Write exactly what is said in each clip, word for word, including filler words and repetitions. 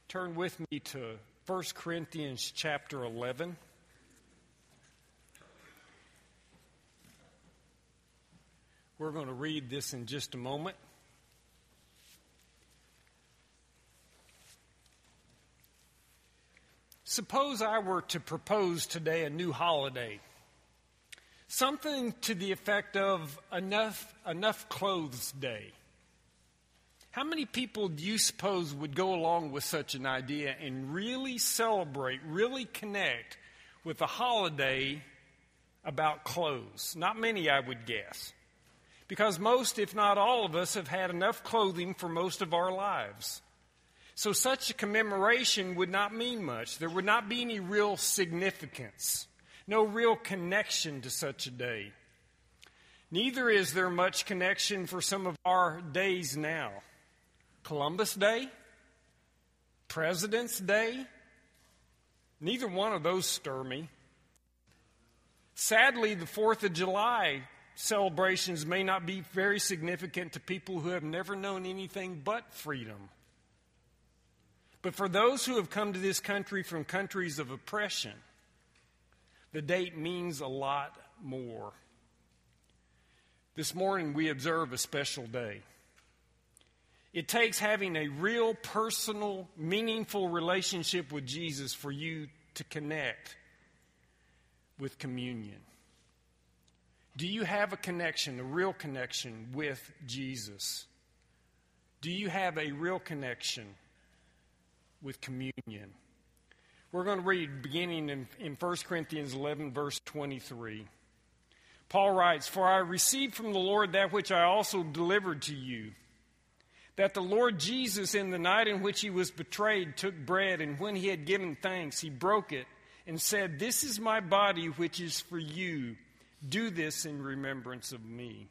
Turn with me to First Corinthians chapter eleven. We're going to read this in just a moment. Suppose I were to propose today a new holiday. Something to the effect of enough, enough clothes day. How many people do you suppose would go along with such an idea and really celebrate, really connect with a holiday about clothes? Not many, I would guess. Because most, if not all of us, have had enough clothing for most of our lives. So such a commemoration would not mean much. There would not be any real significance, no real connection to such a day. Neither is there much connection for some of our days now. Columbus Day, President's Day, neither one of those stir me. Sadly, the fourth of July celebrations may not be very significant to people who have never known anything but freedom. But for those who have come to this country from countries of oppression, the date means a lot more. This morning we observe a special day. It takes having a real, personal, meaningful relationship with Jesus for you to connect with communion. Do you have a connection, a real connection with Jesus? Do you have a real connection with communion? We're going to read beginning in, in First Corinthians eleven, verse twenty-three. Paul writes, "For I received from the Lord that which I also delivered to you, that the Lord Jesus, in the night in which he was betrayed, took bread, and when he had given thanks, he broke it and said, 'This is my body, which is for you. Do this in remembrance of me.'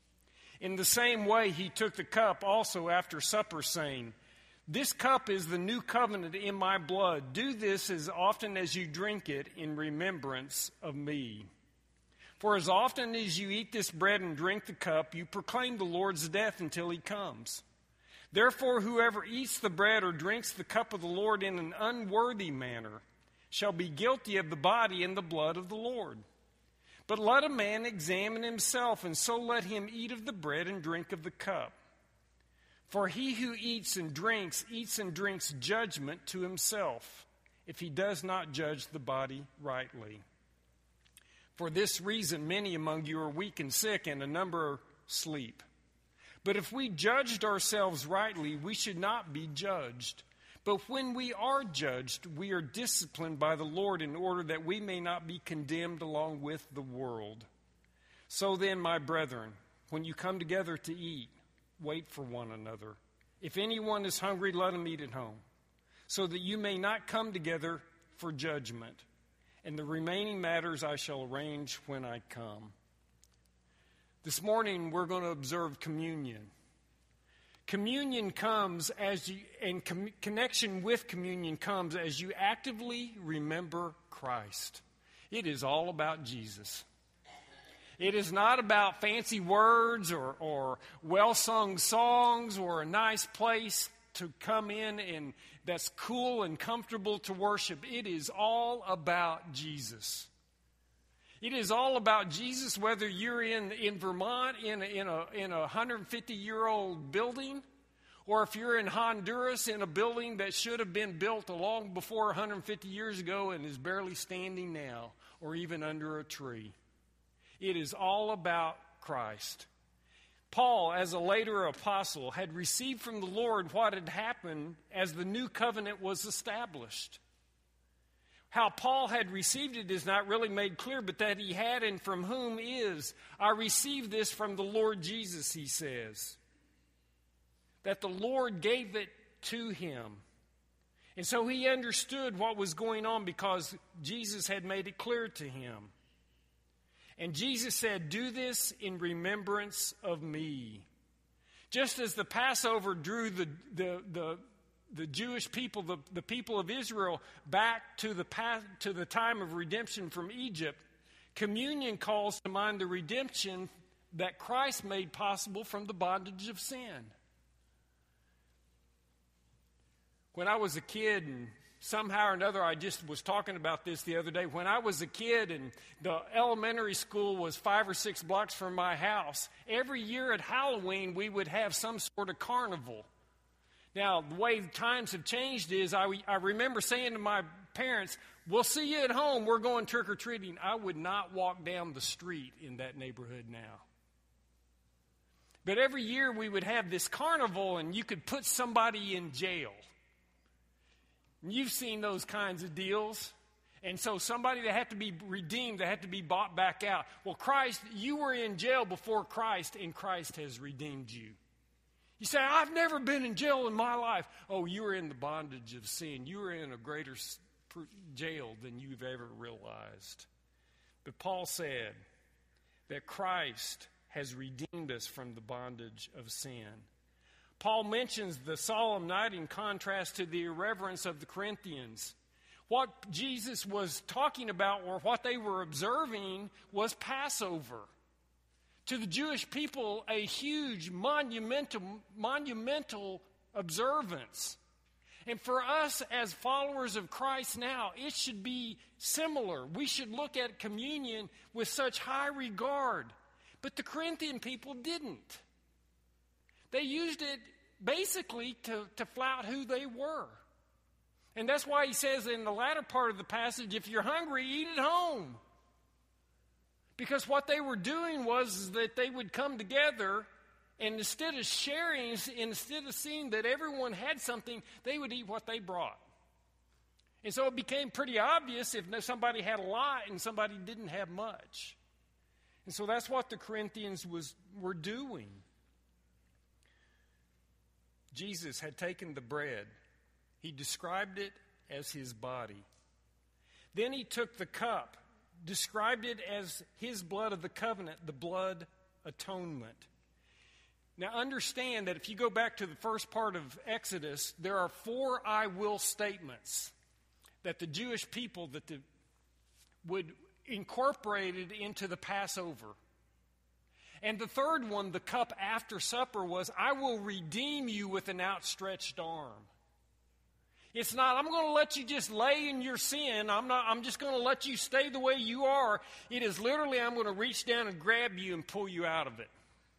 In the same way, he took the cup also after supper, saying, 'This cup is the new covenant in my blood. Do this as often as you drink it in remembrance of me. For as often as you eat this bread and drink the cup, you proclaim the Lord's death until he comes. Therefore, whoever eats the bread or drinks the cup of the Lord in an unworthy manner shall be guilty of the body and the blood of the Lord. But let a man examine himself, and so let him eat of the bread and drink of the cup. For he who eats and drinks, eats and drinks judgment to himself, if he does not judge the body rightly. For this reason many among you are weak and sick, and a number sleep. But if we judged ourselves rightly, we should not be judged. But when we are judged, we are disciplined by the Lord in order that we may not be condemned along with the world. So then, my brethren, when you come together to eat, wait for one another. If anyone is hungry, let him eat at home, so that you may not come together for judgment. And the remaining matters I shall arrange when I come.'" This morning, we're going to observe communion. Communion comes as you, and com- connection with communion comes as you actively remember Christ. It is all about Jesus. It is not about fancy words or, or well-sung songs or a nice place to come in and that's cool and comfortable to worship. It is all about Jesus. It is all about Jesus, whether you're in, in Vermont in a, in a in a one hundred fifty year old building, or if you're in Honduras in a building that should have been built long before one hundred fifty years ago and is barely standing now, or even under a tree. It is all about Christ. Paul, as a later apostle, had received from the Lord what had happened as the new covenant was established. How Paul had received it is not really made clear, but that he had and from whom is, "I received this from the Lord Jesus," he says. That the Lord gave it to him. And so he understood what was going on because Jesus had made it clear to him. And Jesus said, "Do this in remembrance of me." Just as the Passover drew the the the the Jewish people, the, the people of Israel, back to the past, to the time of redemption from Egypt, communion calls to mind the redemption that Christ made possible from the bondage of sin. When I was a kid, and somehow or another, I just was talking about this the other day. When I was a kid and the elementary school was five or six blocks from my house, every year at Halloween, we would have some sort of carnival. Now, the way times have changed is I, I remember saying to my parents, we'll see you at home. We're going trick-or-treating. I would not walk down the street in that neighborhood now. But every year we would have this carnival, and you could put somebody in jail. And you've seen those kinds of deals. And so somebody that had to be redeemed, that had to be bought back out. Well, Christ, you were in jail before Christ, and Christ has redeemed you. You say, I've never been in jail in my life. Oh, you were in the bondage of sin. You were in a greater jail than you've ever realized. But Paul said that Christ has redeemed us from the bondage of sin. Paul mentions the solemn night in contrast to the irreverence of the Corinthians. What Jesus was talking about, or what they were observing, was Passover. To the Jewish people, a huge, monumental, monumental observance. And for us as followers of Christ now, it should be similar. We should look at communion with such high regard. But the Corinthian people didn't. They used it basically to, to flout who they were. And that's why he says in the latter part of the passage, if you're hungry, eat at home. Because what they were doing was that they would come together, and instead of sharing, instead of seeing that everyone had something, they would eat what they brought. And so it became pretty obvious if somebody had a lot and somebody didn't have much. And so that's what the Corinthians was, were doing. Jesus had taken the bread. He described it as his body. Then he took the cup, described it as his blood of the covenant, the blood atonement. Now understand that if you go back to the first part of Exodus, there are four I will statements that the Jewish people that the, would incorporate it into the Passover. And the third one, the cup after supper, was, I will redeem you with an outstretched arm. It's not, I'm going to let you just lay in your sin. I'm not, I'm just going to let you stay the way you are. It is literally, I'm going to reach down and grab you and pull you out of it.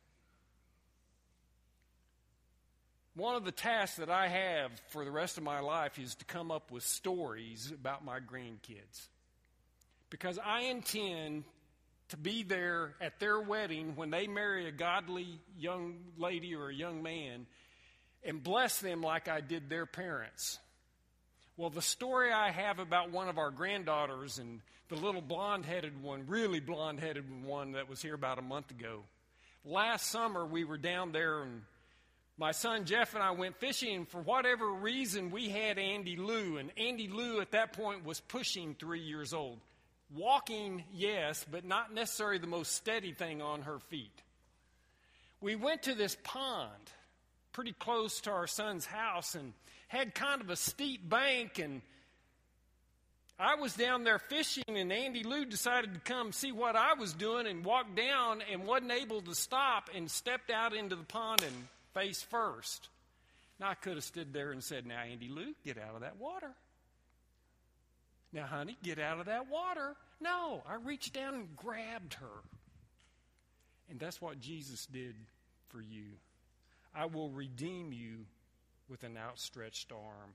One of the tasks that I have for the rest of my life is to come up with stories about my grandkids. Because I intend to be there at their wedding when they marry a godly young lady or a young man and bless them like I did their parents. Well, the story I have about one of our granddaughters and the little blonde-headed one, really blonde-headed one that was here about a month ago. Last summer, we were down there, and my son Jeff and I went fishing, and for whatever reason, we had Andy Lou, and Andy Lou at that point was pushing three years old. Walking, yes, but not necessarily the most steady thing on her feet. We went to this pond pretty close to our son's house and had kind of a steep bank, and I was down there fishing, and Andy Lou decided to come see what I was doing and walked down and wasn't able to stop and stepped out into the pond and face first. Now, I could have stood there and said, now, Andy Lou, get out of that water. Now, honey, get out of that water. No, I reached down and grabbed her. And that's what Jesus did for you. I will redeem you with an outstretched arm.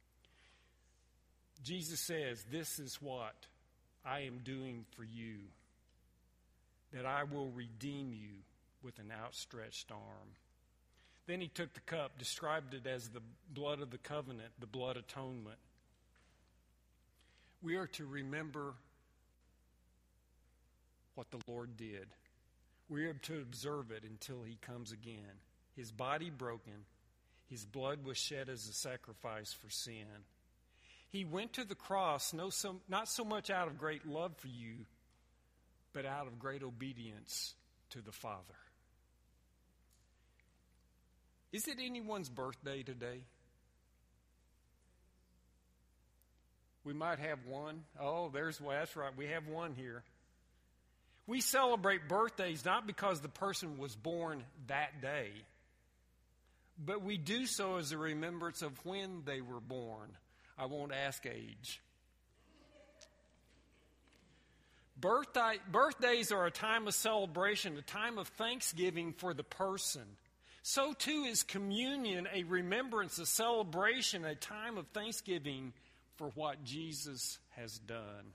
Jesus says, this is what I am doing for you, that I will redeem you with an outstretched arm. Then he took the cup, described it as the blood of the covenant, the blood atonement. We are to remember what the Lord did. We are to observe it until he comes again. His body broken, his blood was shed as a sacrifice for sin. He went to the cross no so, not so much out of great love for you, but out of great obedience to the Father. Is it anyone's birthday today? We might have one. Oh, there's, well, that's right. We have one here. We celebrate birthdays not because the person was born that day, but we do so as a remembrance of when they were born. I won't ask age. Birthday, birthdays are a time of celebration, a time of thanksgiving for the person. So too is communion a remembrance, a celebration, a time of thanksgiving for what Jesus has done.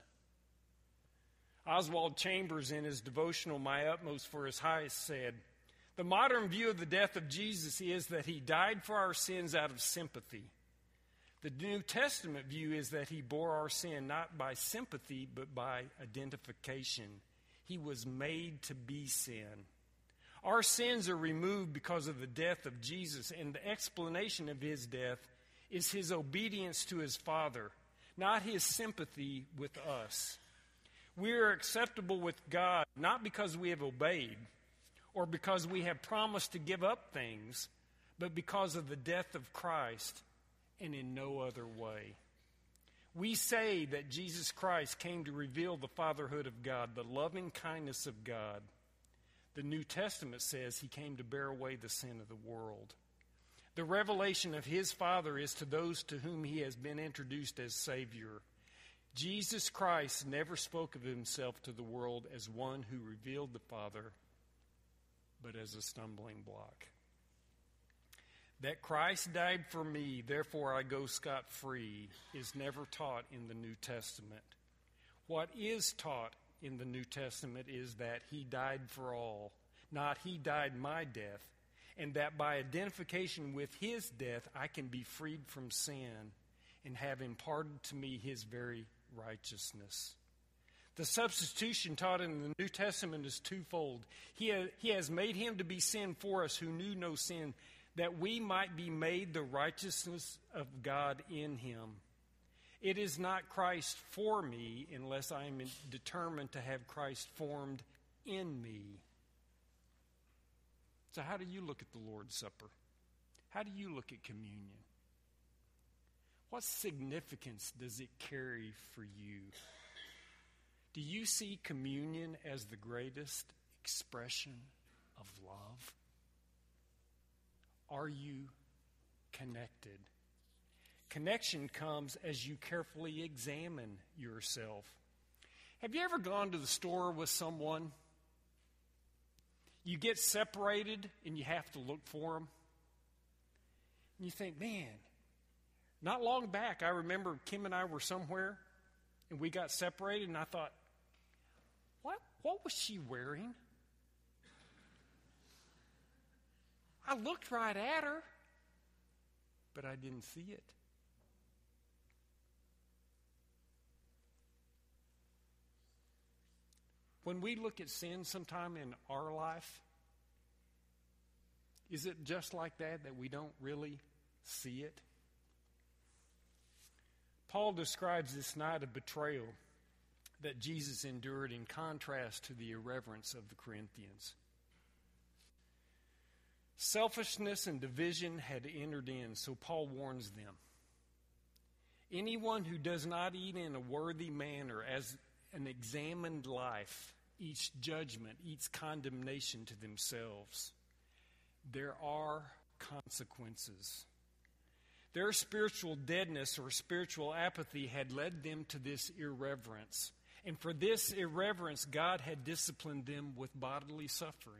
Oswald Chambers, in his devotional, My Utmost for His Highest, said, "The modern view of the death of Jesus is that He died for our sins out of sympathy. The New Testament view is that He bore our sin not by sympathy, but by identification. He was made to be sin. Our sins are removed because of the death of Jesus, and the explanation of His death is His obedience to His Father, not His sympathy with us. We are acceptable with God not because we have obeyed or because we have promised to give up things, but because of the death of Christ and in no other way. We say that Jesus Christ came to reveal the fatherhood of God, the loving kindness of God. The New Testament says He came to bear away the sin of the world. The revelation of His Father is to those to whom He has been introduced as Savior. Jesus Christ never spoke of Himself to the world as one who revealed the Father, but as a stumbling block. That Christ died for me, therefore I go scot-free, is never taught in the New Testament. What is taught in the New Testament is that He died for all, not He died my death, and that by identification with His death I can be freed from sin and have imparted to me His very righteousness. The substitution taught in the New Testament is twofold. He, ha- he has made Him to be sin for us who knew no sin, that we might be made the righteousness of God in Him. It is not Christ for me unless I am determined to have Christ formed in me. So how do you look at the Lord's Supper? How do you look at communion? What significance does it carry for you? Do you see communion as the greatest expression of love? Are you connected? Connection comes as you carefully examine yourself. Have you ever gone to the store with someone? You get separated and you have to look for them. And you think, man, not long back, I remember Kim and I were somewhere and we got separated, and I thought, what, what was she wearing? I looked right at her, but I didn't see it. When we look at sin sometime in our life, is it just like that, that we don't really see it? Paul describes this night of betrayal that Jesus endured in contrast to the irreverence of the Corinthians. Selfishness and division had entered in, so Paul warns them. Anyone who does not eat in a worthy manner as an examined life eats judgment, eats condemnation to themselves. There are consequences. Their spiritual deadness or spiritual apathy had led them to this irreverence. And for this irreverence, God had disciplined them with bodily suffering.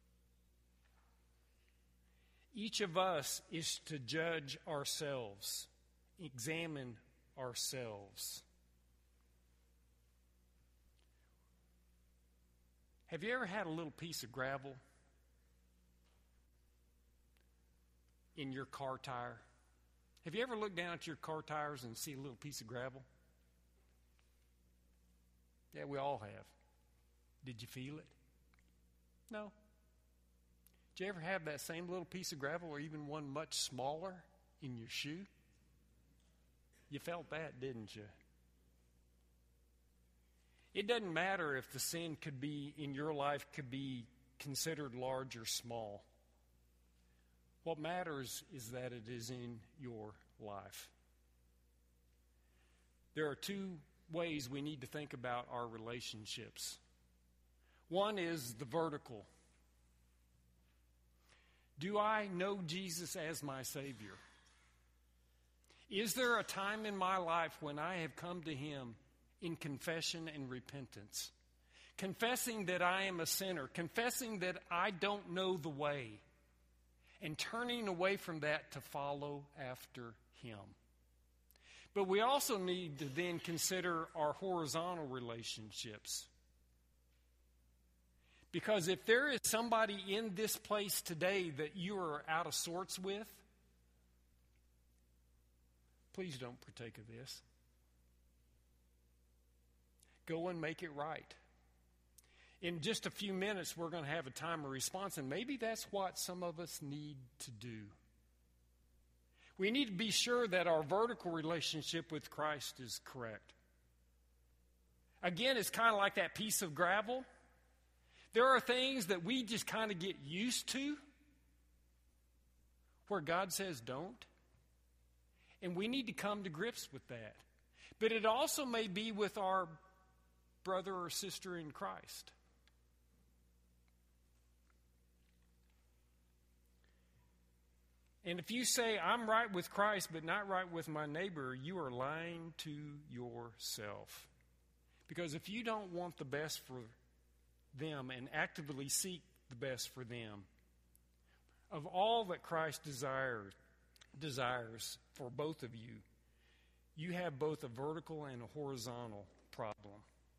Each of us is to judge ourselves, examine ourselves. Have you ever had a little piece of gravel in your car tire? Have you ever looked down at your car tires and see a little piece of gravel? Yeah, we all have. Did you feel it? No. Did you ever have that same little piece of gravel or even one much smaller in your shoe? You felt that, didn't you? It doesn't matter if the sin could be in your life could be considered large or small. What matters is that it is in your life. There are two ways we need to think about our relationships. One is the vertical. Do I know Jesus as my Savior? Is there a time in my life when I have come to Him in confession and repentance, confessing that I am a sinner, confessing that I don't know the way, and turning away from that to follow after Him? But we also need to then consider our horizontal relationships. Because if there is somebody in this place today that you are out of sorts with, please don't partake of this. Go and make it right. In just a few minutes, we're going to have a time of response, and maybe that's what some of us need to do. We need to be sure that our vertical relationship with Christ is correct. Again, it's kind of like that piece of gravel. There are things that we just kind of get used to where God says don't. And we need to come to grips with that. But it also may be with our brother or sister in Christ. And if you say, I'm right with Christ but not right with my neighbor, you are lying to yourself. Because if you don't want the best for them and actively seek the best for them, of all that Christ desires, desires for both of you, you have both a vertical and a horizontal problem.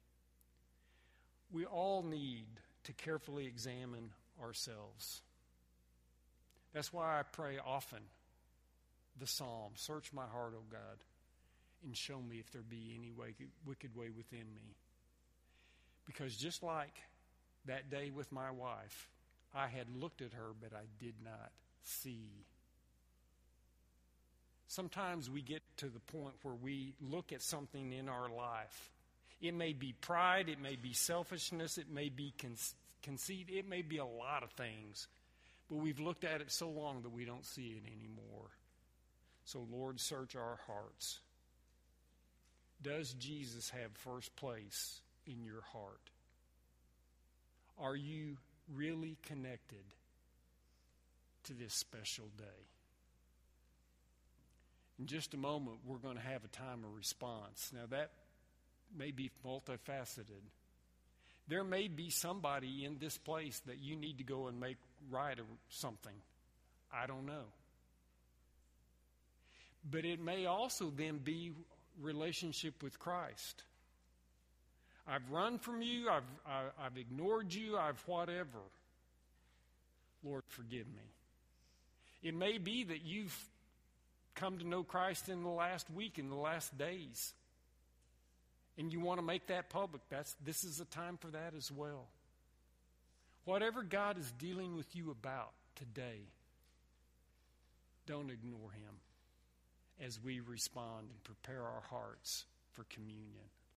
We all need to carefully examine ourselves. That's why I pray often the psalm, search my heart, O God, and show me if there be any way, wicked way within me. Because just like that day with my wife, I had looked at her, but I did not see. Sometimes we get to the point where we look at something in our life. It may be pride, it may be selfishness, it may be con- conceit, it may be a lot of things. But we've looked at it so long that we don't see it anymore. So, Lord, search our hearts. Does Jesus have first place in your heart? Are you really connected to this special day? In just a moment, we're going to have a time of response. Now, that may be multifaceted. There may be somebody in this place that you need to go and make right or something. I don't know. But it may also then be relationship with Christ. I've run from you, I've, I, I've ignored you, I've whatever. Lord, forgive me. It may be that you've come to know Christ in the last week, in the last days. And you want to make that public. That's, this is a time for that as well. Whatever God is dealing with you about today, don't ignore Him as we respond and prepare our hearts for communion.